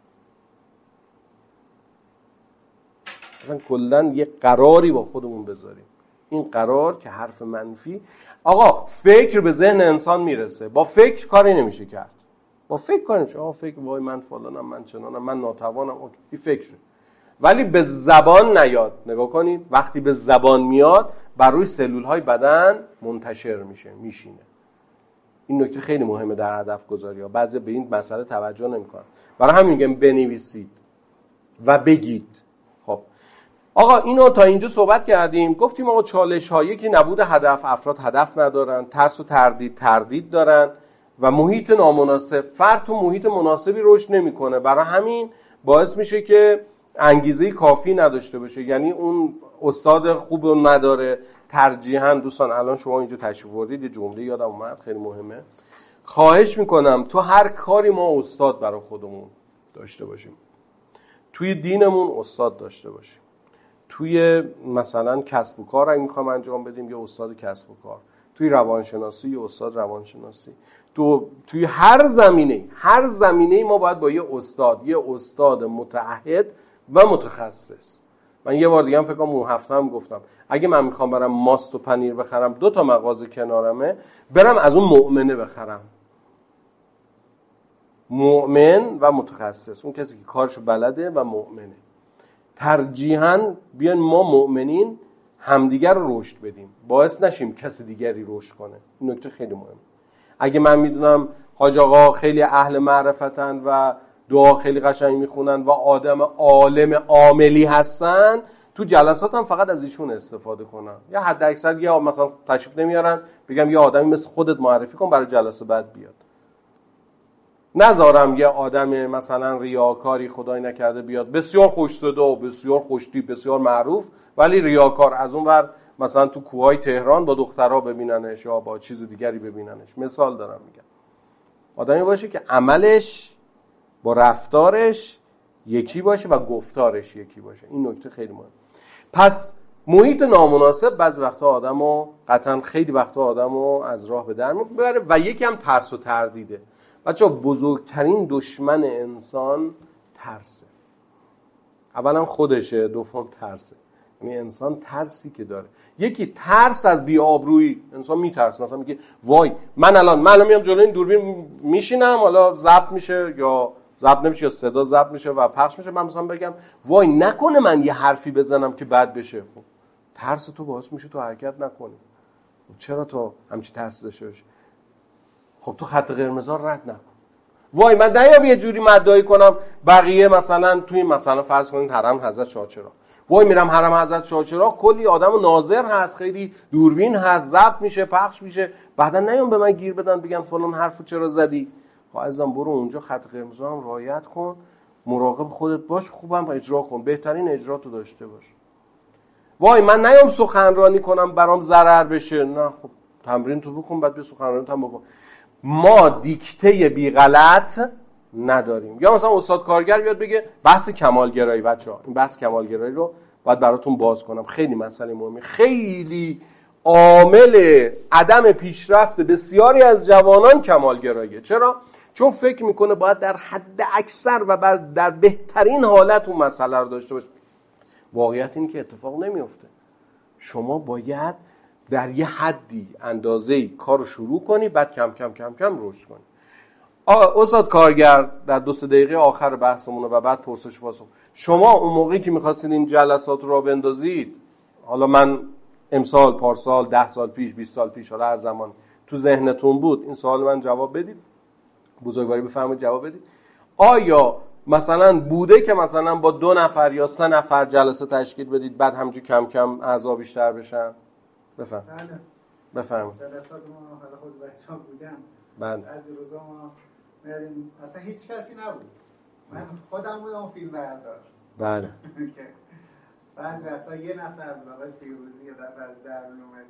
مثلا کلن یه قراری با خودمون بذاریم. این قرار که حرف منفی، آقا فکر به ذهن انسان میرسه، با فکر کاری نمیشه کرد. با فکر کاری نمیشه. آقا فکر وای من فلانم، من چنانم، من ناتوانم، این فکره. ولی به زبان نیاد. نگاه کنید وقتی به زبان میاد بر روی سلول های بدن منتشر میشه، میشینه. این نکته خیلی مهمه در هدف گذاری ها. بعضی به این مسئله توجه نمیکنن. برای همین میگم بنویسید و بگید. خب آقا اینو تا اینجا صحبت کردیم. گفتیم آقا چالش ها، یکی نبود هدف، افراد هدف ندارن، ترس و تردید تردید دارن و محیط نامناسب. فرد تو محیط مناسبی رشد نمیکنه، برای همین باعث میشه که انگیزه کافی نداشته باشه. یعنی اون استاد خوب نداره. ترجیحاً دوستان الان شما اینجا تشریف آوردید یه جمله یادم اومد خیلی مهمه. خواهش میکنم تو هر کاری ما استاد برای خودمون داشته باشیم. توی دینمون استاد داشته باشیم. توی مثلا کسب و کار اگه میخوام انجام بدیم یه استاد کسب و کار. توی روانشناسی یه استاد روانشناسی. تو توی هر زمینه هر زمینه ما باید با یه استاد، یه استاد متعهد و متخصص. من یه بار دیگه هم فکر کنم اون هفته هم گفتم اگه من میخوام برم ماست و پنیر بخرم، دو تا مغازه کنارمه، برم از اون مؤمنه بخرم. مؤمن و متخصص، اون کسی که کارشو بلده و مؤمنه. ترجیحاً بیان ما مؤمنین همدیگر رو رشد بدیم، باعث نشیم کسی دیگری رشد کنه. این نکته خیلی مهمه. اگه من میدونم حاج آقا خیلی اهل معرفتن و دعا خیلی قشنگ میخونن و آدم عالم عاملی هستن، تو جلساتم فقط از ایشون استفاده کنم. یا حد اکثر یا مثلا تشریف نمیارن بگم یه آدمی مثل خودت معرفی کن برای جلسه بعد بیاد. نذارم یه آدم مثلا ریاکاری خدای نکرده بیاد بسیار خوش صدا و بسیار خوشتیپ بسیار معروف ولی ریاکار، از اون ور مثلا تو کوههای تهران با دخترها ببیننش یا با چیز دیگری ببیننش. مثال دارم میگم. آدمی باشه که عملش با رفتارش یکی باشه و گفتارش یکی باشه. این نکته خیلی مهمه. پس محیط نامناسب بعضی وقتا آدمو قطعا خیلی وقتا آدمو از راه به در میبره و یکی هم ترس و تردیده. بچه‌ها بزرگترین دشمن انسان ترسه. اولا خودشه، دوم ترسه. یعنی انسان ترسی که داره، یکی ترس از بی‌آبرویی، انسان میترسه. مثلا میگه وای من الان من الان میام جلوی این دوربین میشینم، حالا ضبط میشه یا ضبط نمیشه یا صدا ضبط میشه و پخش میشه، من مثلا بگم وای نکنه من یه حرفی بزنم که بد بشه. خب ترس تو باعث میشه تو حرکت نکنی. خب چرا تو همچین ترس داشته باشی؟ خب تو خط قرمزا رد نکن. وای من نیام یه جوری مدعی کنم بقیه مثلا توی مثلا فرض کنید حرم حضرت شاهچراغ، وای میرم حرم حضرت شاهچراغ کلی آدم ناظر هست، خیلی دوربین هست، ضبط میشه، پخش میشه، بعدا نیام به من گیر بدن بگن فلان حرفو چرا زدی. خب عزیزم برو اونجا خط قرمزا هم رعایت کن، مراقب خودت باش، خوبم اجرا کن، بهترین اجراتو داشته باش. وای من نیام سخنرانی کنم برام ضرر بشه. نه خب تمرین تو بکن بعد بیا سخنرانی هم بکن. ما دیکته بی غلط نداریم. یا مثلا استاد کارگر بیاد بگه بحث کمالگرایی، بچه‌ها این بحث کمالگرایی رو باید براتون باز کنم، خیلی مسئله مهمه، خیلی عامل عدم پیشرفت بسیاری از جوانان کمالگراییه. چرا؟ چون فکر میکنه باید در حد اکثر و در بهترین حالت اون مسئله رو داشته باشه. واقعیت این که اتفاق نمیفته. شما باید در یه حدی اندازه‌ای کارو شروع کنی، بعد کم کم کم کم رشد کنی. آقا استاد کارگر در دو سه دقیقه آخر بحثمونه و بعد پرسش پاسخ. شما اون موقعی که می‌خواستید این جلسات رو بندازید، حالا من امسال، پارسال، ده سال پیش، بیست سال پیش، حالا هر زمان تو ذهنتون بود این سوال من جواب بدید، بزرگواری بفرمایید جواب بدید. آیا مثلا بوده که مثلا با دو نفر یا سه نفر جلسه تشکیل بدید بعد همینجوری کم کم اعضا بیشتر بشن؟ بفهم. بله. بفرمایید. جلسات ما حالا خود بچه‌ها بودن. بله. بعضی روزا ما می‌ریم اصلا هیچ کسی نبود. من خودم بودم فیلم بردار. بله. بعضی وقتا یه نفر بود، آقای فیروزی یا دفعه از در میومد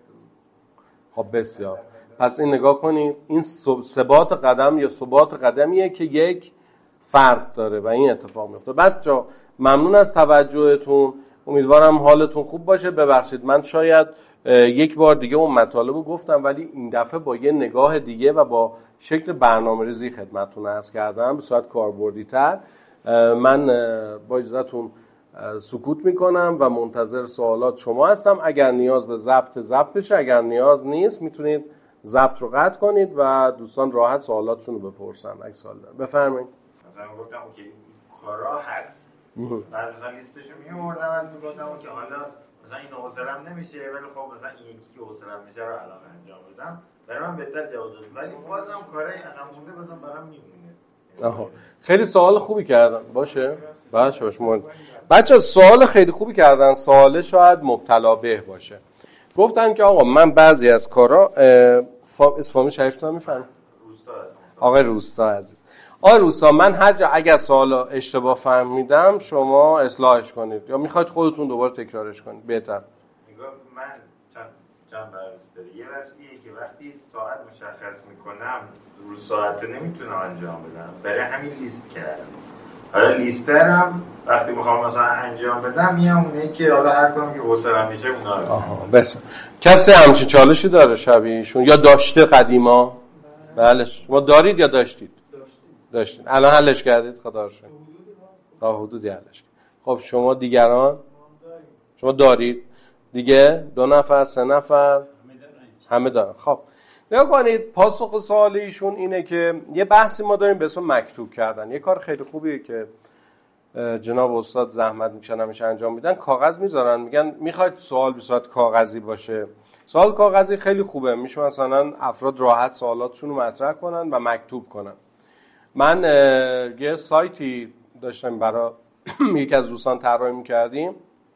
تو. خب بسیار. پس این نگاه کنید، این ثبات قدم یا ثبات قدمیه که یک فرد داره و این اتفاق میفته. بچه‌ها ممنون از توجهتون، امیدوارم حالتون خوب باشه. ببخشید من شاید یک بار دیگه اون مطالب رو گفتم ولی این دفعه با یه نگاه دیگه و با شکل برنامه‌ریزی خدمتتون عرض کردم به صورت کاربردی‌تر. من با اجازهتون سکوت میکنم و منتظر سوالات شما هستم. اگر نیاز به ضبط ضبط بشه، اگر نیاز نیست میتونید ضبط رو قطع کنید و دوستان راحت سوالاتشون رو بپرسن اگه سوال دارن. بفرمایید. مثلا گفتم که کارا هست، بعد مثلا لیستشو میوردم بعد میگفتم که حالا مثلا این حوصله‌ام نمیشه ولی خب مثلا این یکی که حوصله‌ام میشه رو الان انجام بدم، برای من بهتر جواب داد، ولی بازم کارای عقب مونده بازم برام میمونه. آها خیلی سوال خوبی کردن. باشه باشه باشه مهم. بچه سوال خیلی خوبی کردن. سوال شاید مبتلا به باشه. گفتن که آقا من بعضی از کارا اسفامی شریفتون میفهمم. روستا هستم. آقای روستا عزیز. آقای روستا من هر جا اگر سوال اشتباه فهمیدم شما اصلاحش کنید یا میخواید خودتون دوباره تکرارش کنید بهتر. میگم من چند چند برنامه داره. یه ورشیه که وقتی ساعت مشخص میکنم رو ساعت نمیتونم انجام بدم، برای همین لیست کردم. حالا لیسترم وقتی میخوام مثلا انجام بدم میام اونایی که حالا هر کدوم که حوصله‌ام میشه اونا رو. آها بس. کسی همچین چالشی داره شبیهشون یا داشته قدیما؟ بله. شما دارید یا داشتید؟ داشتید. الان حلش کردید؟ خدا رو شکر. تا حدودی حلش کردید. خب شما دیگران؟ شما دارید؟ دیگه دو نفر، سه نفر؟ همه دارن. خب نگاه کنید پاسخ سوال ایشون اینه که یه بحثی ما داریم به اسم مکتوب کردن. یه کار خیلی خوبیه که جناب استاد زحمت میکشن همیشه انجام میدن. کاغذ میذارن میگن میخواید سوال به صورت کاغذی باشه. سوال کاغذی خیلی خوبه، میشه مثلا افراد راحت سوالاتشون رو مطرح کنن و مکتوب کنن. من یه سایتی داشتم برای یکی از دوستان طراحی میکردیم،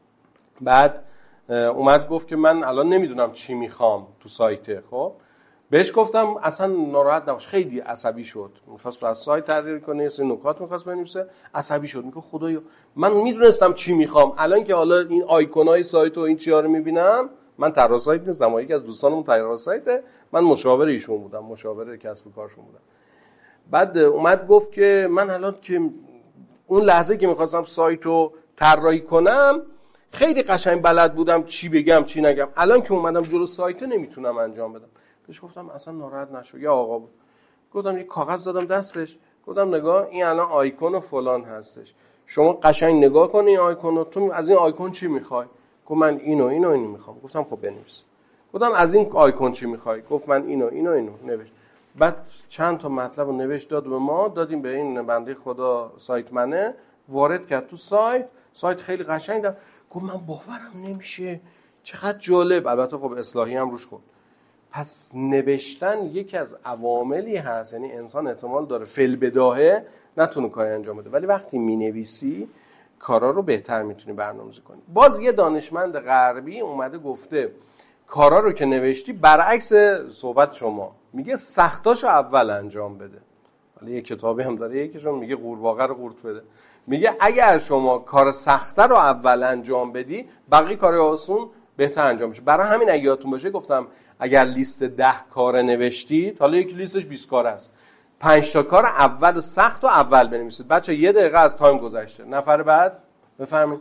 بعد اومد گفت که من الان نمیدونم چی میخوام تو سایته. خب بهش گفتم اصلا ناراحت نباش. خیلی عصبی شد، میخواست از سایت طراحی کنه، سری نکات میخواست بنویسه، عصبی شد. میگه خدایا من میدونستم چی میخوام، الان که حالا این آیکونای سایت و این چیا رو میبینم. من طراح سایت نیستم، یکی از دوستانمون طراح سایته، من مشاور ایشون بودم، مشاور کسب و کارشون بودم. بعد اومد گفت که من الان که اون لحظه که میخواستم سایت رو طراحی کنم خیلی قشنگ بلد بودم چی بگم چی نگم، الان که اومدم جلو سایت نمیتونم انجام بدم. بهش گفتم اصلا ناراحت نشو. یا آقا بود. گفتم یه کاغذ دادم دستش، گفتم نگاه این الان آیکون فلان هستش، شما قشنگ نگاه کن این آیکون رو، تو از این آیکون چی میخوای؟ گفت من اینو اینو اینو میخوام. گفتم خب بنویس. گفتم از این آیکون چی میخوای؟ گفت من اینو اینو اینو نوشت. بعد چند تا مطلب رو نوشت داد به ما، دادیم به این بنده خدا سایت منه، وارد کرد تو سایت. سایت خیلی قشنگ داد. گفت من باورم نمیشه چقدر جالب. البته خب اصلاحی هم روش خورد. پس نوشتن یکی از عواملی هست، یعنی انسان احتمال داره فعل بداهه نتونه کاری انجام بده، ولی وقتی مینویسی کارا رو بهتر میتونی برنامه‌ریزی کنی. باز یه دانشمند غربی اومده گفته کارا رو که نوشتی برعکس صحبت شما، میگه سختاشو اول انجام بده. ولی یه کتابی هم داره یکیشون میگه قورباغه رو قورت بده. میگه اگر شما کار سخته رو اول انجام بدی بقیه کار آسون بهتر انجام میشه. برای همین اگه یادتون باشه گفتم اگر لیست ده کار نوشتید، حالا یک لیستش بیست کار است، پنج تا کار اول و سخت رو اول بنویسید. بچه یه دقیقه از تایم گذشته. نفر بعد بفرمایید.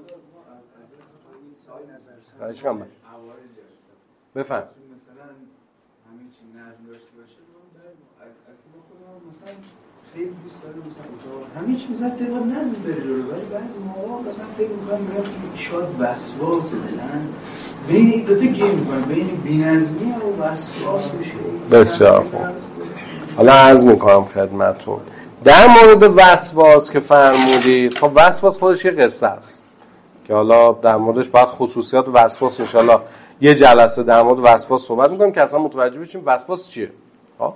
خواهش می‌کنم. بفرمایید. مثلا همین چی نظم داشته باشه، من مثلا خیلی دوست دارم مثلا همین چی مثلا طبق نظم بره جلو، ولی بعضی موقع مثلا فکر می‌کنم میگم شاید وسواس مثلا بین این دوتا گیر میکنه، بین بی‌نظمی و وسواس میشه. بسیار خوب. حالا عرض میکنم خدمتون در مورد وسواس که فرمودید. خب وسواس خودش یه قصه است که حالا در موردش بعد خصوصیات وسواس انشالله یه جلسه در مورد وسواس صحبت میکنیم که اصلا متوجه بشیم وسواس چیه. خب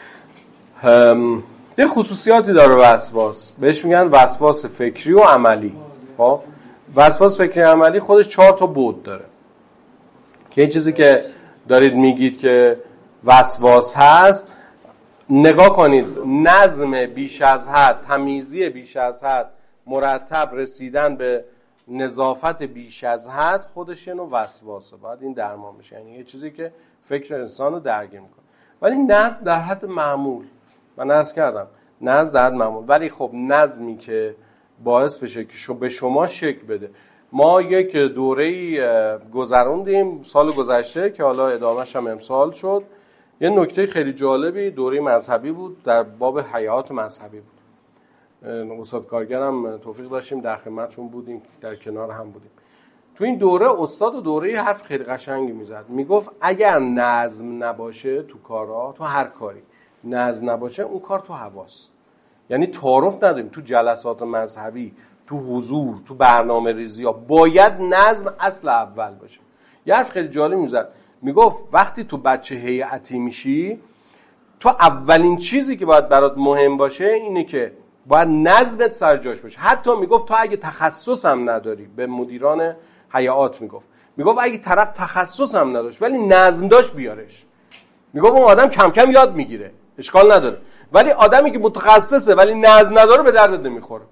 یه خصوصیاتی داره وسواس، بهش میگن وسواس فکری و عملی. خب وسواس فکری و عملی خودش چهار تا بعد داره که این چیزی که دارید میگید که وسواس هست، نگاه کنید نظم بیش از حد، تمیزی بیش از حد، مرتب رسیدن به نظافت بیش از حد خودش یه نوع وسواسه، باید این درمان بشه. یعنی یه چیزی که فکر انسان رو درگیر میکنه. ولی نظم در حد معمول، من عرض کردم نظم در حد معمول، ولی خب نظمی که باعث بشه که به شما شکل بده. ما یک دوره‌ای گذروندیم سال گذشته که حالا ادامه‌ش هم امسال شد. یه نکته خیلی جالبی، دوره مذهبی بود، در باب حیات مذهبی بود. استاد کارگرم توفیق داشتیم در خدمتشون بودیم، در کنار هم بودیم. تو این دوره استاد و دوره حرف خیلی قشنگی میزد، میگفت اگر نظم نباشه تو کارا، تو هر کاری نظم نباشه اون کار تو هواست. یعنی تعارف نداریم تو جلسات مذهبی، تو حضور، تو برنامه ریزی ها باید نظم اصل اول باشه. یه حرف خیلی جالب میزد، میگفت وقتی تو بچه هیئتی میشی، تو اولین چیزی که باید برات مهم باشه اینه که باید نظمت سر جاش باشه. حتی میگفت تو اگه تخصص هم نداری، به مدیران هیئات میگفت میگفت اگه طرف تخصص هم نداشت ولی نظم داشت بیارش. میگفت اون آدم کم کم یاد میگیره، اشکال نداره. ولی آدمی که متخصصه ولی نظم نداره به دردت نمیخوره.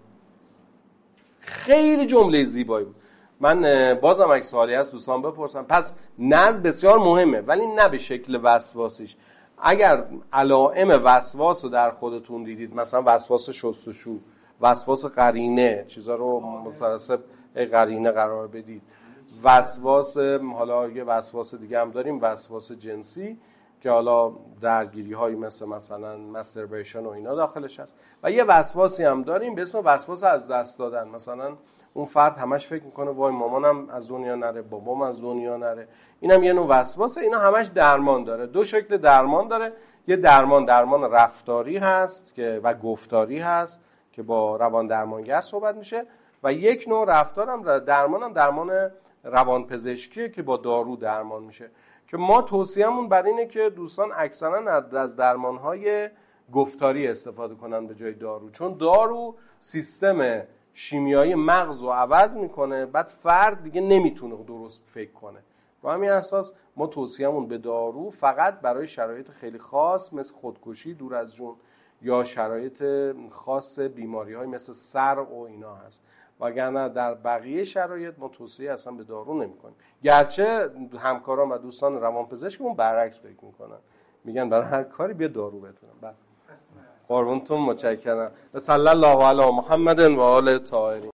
خیلی جمله زیبایی بود. من بازم اگه سوالی هست دوستان بپرسم. پس نظم بسیار مهمه ولی نه به شکل وسواسیش. اگر علائم وسواس رو در خودتون دیدید، مثلا وسواس شستشو، وسواس قرینه، چیزا رو متناسب قرینه قرار بدید. وسواس، حالا یه وسواس دیگه هم داریم، وسواس جنسی که حالا درگیری هایی مثل مثلا مستربیشن و اینا داخلش هست. و یه وسواسی هم داریم به اسم وسواس از دست دادن. مثلا اون فرد همش فکر میکنه وای مامانم از دنیا نره، بابام از دنیا نره. اینم یه نوع وسواسه. اینا همش درمان داره. دو شکل درمان داره. یه درمان درمان رفتاری هست که و گفتاری هست که با روان درمانگر صحبت میشه و یک نوع رفتارم درمان هم درمان روانپزشکیه که با دارو درمان میشه. که ما توصیه‌مون بر اینه که دوستان اکثرا از درمان‌های گفتاری استفاده کنن به جای دارو، چون دارو سیستم شیمیایی مغز رو عوض میکنه، بعد فرد دیگه نمیتونه درست فکر کنه. با همین اساس ما توصیه‌مون به دارو فقط برای شرایط خیلی خاص مثل خودکشی، دور از جون، یا شرایط خاص بیماری‌های مثل سرق و اینا هست. وگرنه در بقیه شرایط ما توصیه اصلا به دارو نمی‌کنیم. گرچه همکاران و دوستان روانپزشکمون برعکس فکر می‌کنن، میگن برای هر کاری بیا دارو بتونن. بله قربونتون، متشکرم. صلی الله علی محمد و آل طاهرین.